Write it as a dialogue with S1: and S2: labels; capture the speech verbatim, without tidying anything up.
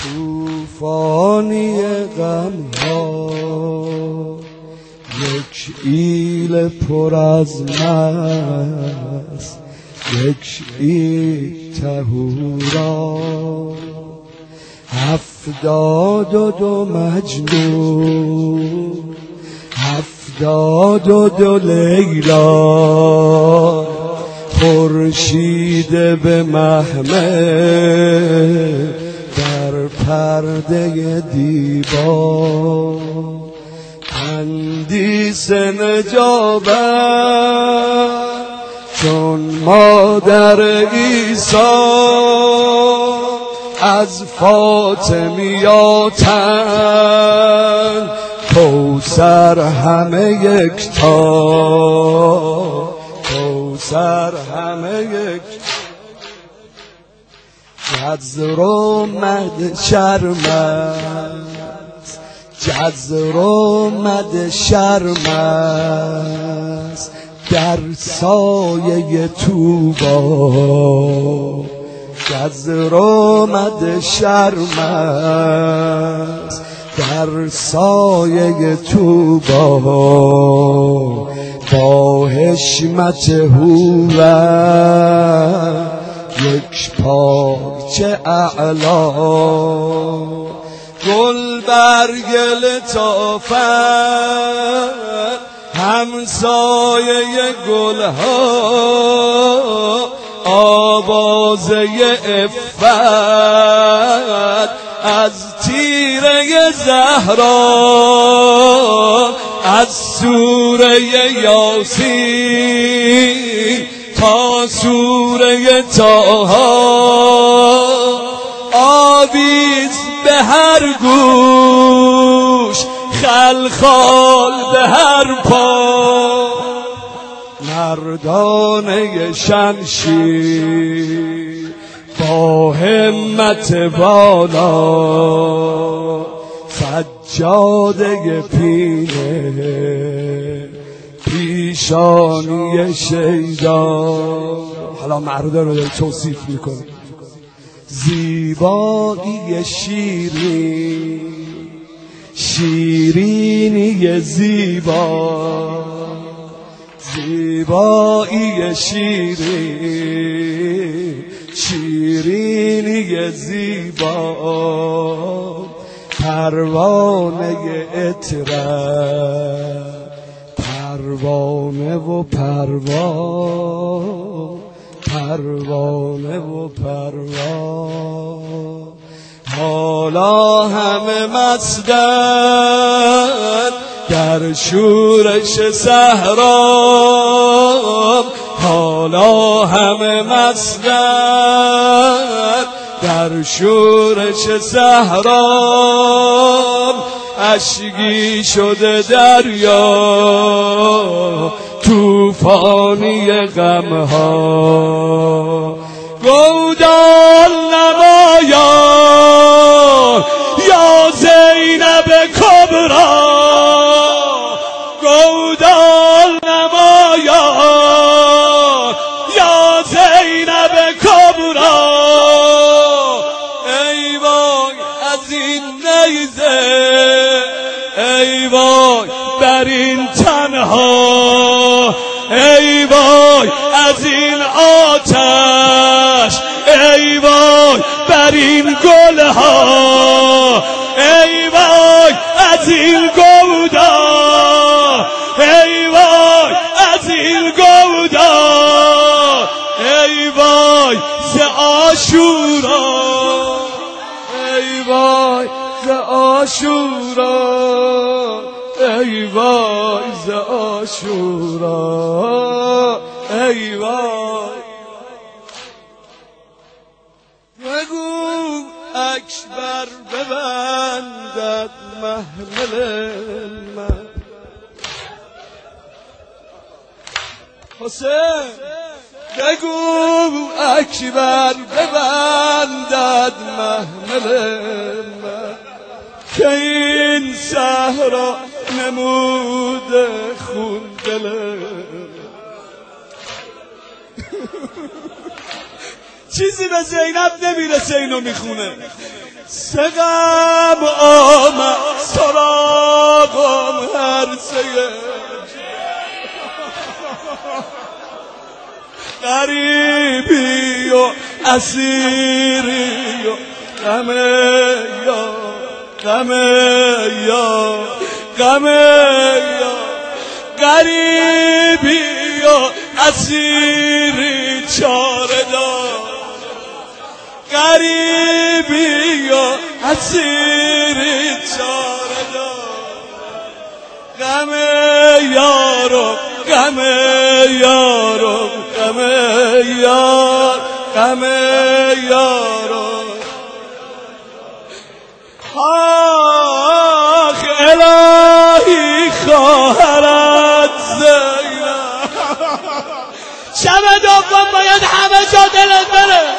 S1: توفانی غم ها یک ایل پر از مست، یک ایل تهورا، هفتاد و دو مجنون، هفتاد و دو لیلا، خورشید به محمل در پرده دیبا، تندیس نجابت چون مادر عیسی، از فاطمیاتن کوثر همه یکتا، کوثر همه یک، جزر و مد شرمست، جزر و مد شرمست در سایه طوبی، جزر و مد شرمست در سایه طوبی، با حشمت هورا یک پارچه اعلا، گل برگ لطافت همسایه گلها، آوازه عفت از تیره زهرا، از سوره یاسین تا سوره طه، آویز به هر گوش، خلخال به هر پا، مردانه شمشیر با همت بالا، سجاده پینه پیشانی شیدا. حالا مردا رو توصیف میکنه، زیبایی شیرین، شیرینی زیبا، زیبایی شیرین، شیرینی زیبا، پروانه عطرت، پروانه و پروا، پروانه و پروا، حالا همه مستن در شورش صحرا، حالا همه مستن در شورش صحرا، اشکی شده دریا طوفانی غمها، گودال نمایان یا زینب کبرا، گودال نمایان یا زینب کبرا، ای وای از این نیزه، ای وای بر این تنها، ای وای از این آتش، ای وای بر این گلها، ای وای از این گودا، ای وای از این گودا، ای وای ز عاشورا، ای وای ز عاشورا، ای وای ز عاشورا، ای وای. بگو اکبر ببندد محمل من، حسین بگو اکبر ببندد محمل من، که این صحرا نموده خون دل. چیزی به زینب نمیرسه اینو میخونه. سقم آمد سراغم هر سگه غریبی و اسیری و غم یا غم یا غم یا غریبی و اسیری چاره دار غریبی و اسیری چاره دار غم یارم غم یارم غم یار غم یارم آخ الهی خواهرت زینب شب دوم باید همه جا دلت بره